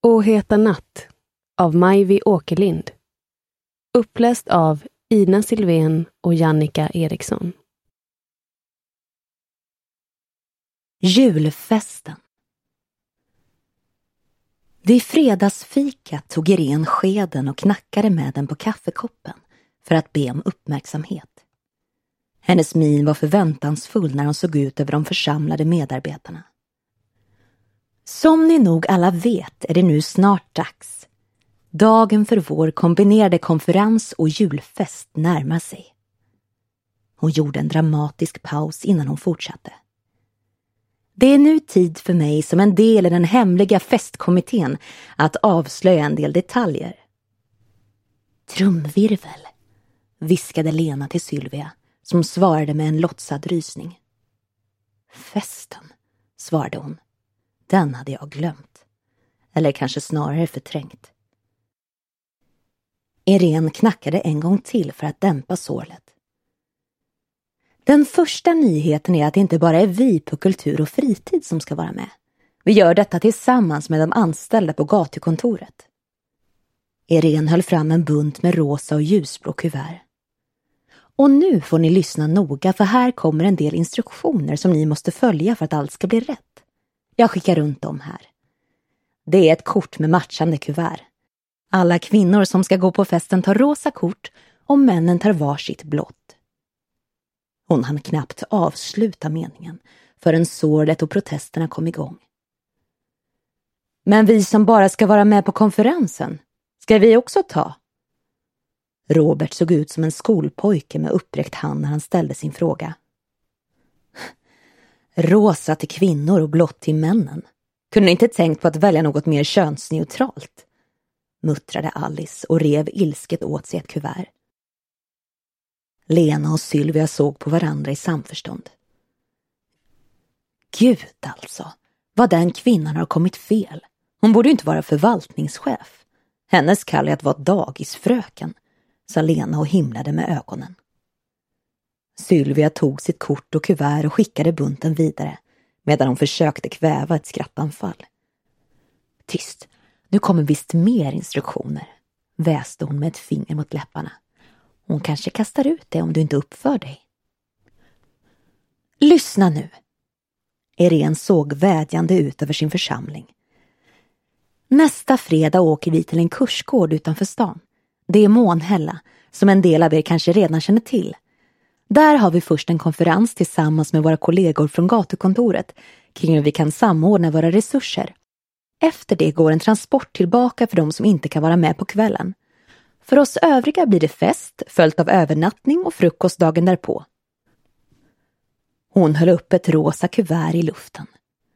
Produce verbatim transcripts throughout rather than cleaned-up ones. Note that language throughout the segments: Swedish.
O heta natt av Majvi Åkerlind. Uppläst av Ina Silvén och Jannica Eriksson. Julfesten. Vid fredagsfikat tog Irene skeden och knackade med den på kaffekoppen för att be om uppmärksamhet. Hennes min var förväntansfull när hon såg ut över de församlade medarbetarna. Som ni nog alla vet är det nu snart dags. Dagen för vår kombinerade konferens och julfest närmar sig. Hon gjorde en dramatisk paus innan hon fortsatte. Det är nu tid för mig som en del i den hemliga festkommittén att avslöja en del detaljer. Trumvirvel, viskade Lena till Sylvia, som svarade med en låtsad rysning. Festen, svarade hon. Den hade jag glömt. Eller kanske snarare förträngt. Irene knackade en gång till för att dämpa såret. Den första nyheten är att det inte bara är vi på kultur och fritid som ska vara med. Vi gör detta tillsammans med de anställda på gatukontoret. Irene höll fram en bunt med rosa och ljusblå kuvert. Och nu får ni lyssna noga, för här kommer en del instruktioner som ni måste följa för att allt ska bli rätt. Jag skickar runt dem här. Det är ett kort med matchande kuvert. Alla kvinnor som ska gå på festen tar rosa kort och männen tar varsitt blått. Hon hann knappt avsluta meningen förrän såret och protesterna kom igång. Men vi som bara ska vara med på konferensen, ska vi också ta? Robert såg ut som en skolpojke med uppräckt hand när han ställde sin fråga. Rosa till kvinnor och blått till männen. Kunde ni inte tänkt på att välja något mer könsneutralt? Muttrade Alice och rev ilsket åt sig ett kuvert. Lena och Sylvia såg på varandra i samförstånd. Gud alltså, vad den kvinnan har kommit fel. Hon borde inte vara förvaltningschef. Hennes kall är att vara dagisfröken, sa Lena och himlade med ögonen. Sylvia tog sitt kort och kuvert och skickade bunten vidare, medan hon försökte kväva ett skrattanfall. Tyst, nu kommer visst mer instruktioner, väste hon med ett finger mot läpparna. Hon kanske kastar ut det om du inte uppför dig. Lyssna nu. Irene såg vädjande ut över sin församling. Nästa fredag åker vi till en kursgård utanför stan. Det är Månhälla, som en del av er kanske redan känner till. Där har vi först en konferens tillsammans med våra kollegor från gatukontoret kring hur vi kan samordna våra resurser. Efter det går en transport tillbaka för de som inte kan vara med på kvällen. För oss övriga blir det fest, följt av övernattning och frukost dagen därpå. Hon höll upp ett rosa kuvert i luften.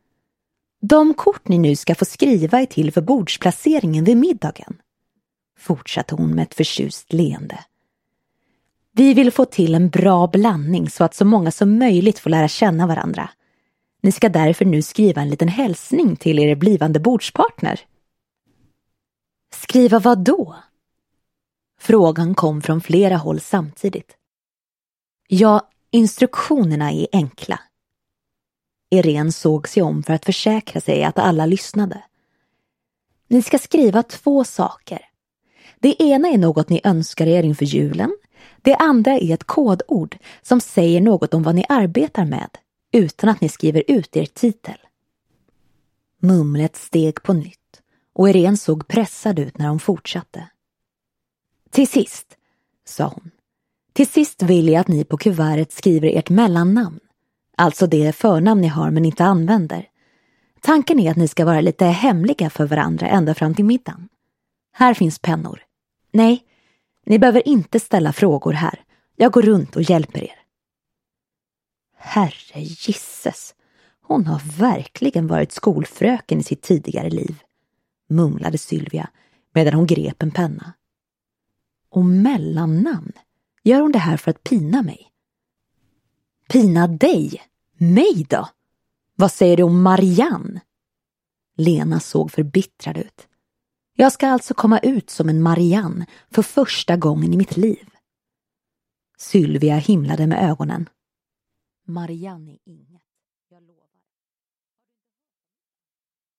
De kort ni nu ska få skriva är till för bordsplaceringen vid middagen, fortsatte hon med ett förtjust leende. Vi vill få till en bra blandning så att så många som möjligt får lära känna varandra. Ni ska därför nu skriva en liten hälsning till er blivande bordspartner. Skriva vad då? Frågan kom från flera håll samtidigt. Ja, instruktionerna är enkla. Irene såg sig om för att försäkra sig att alla lyssnade. Ni ska skriva två saker. Det ena är något ni önskar er inför julen. Det andra är ett kodord som säger något om vad ni arbetar med, utan att ni skriver ut er titel. Mumlet steg på nytt och Irene såg pressad ut när hon fortsatte. Till sist, sa hon. Till sist vill jag att ni på kuvertet skriver ert mellannamn. Alltså det förnamn ni har men inte använder. Tanken är att ni ska vara lite hemliga för varandra ända fram till middagen. Här finns pennor. Nej, ni behöver inte ställa frågor här. Jag går runt och hjälper er. Herre gisses, hon har verkligen varit skolfröken i sitt tidigare liv, mumlade Sylvia medan hon grep en penna. Och mellannamn, gör hon det här för att pina mig? Pina dig? Mig då? Vad säger du om Marianne? Lena såg förbittrad ut. Jag ska alltså komma ut som en Marianne för första gången i mitt liv. Sylvia himlade med ögonen. Marianne är inget.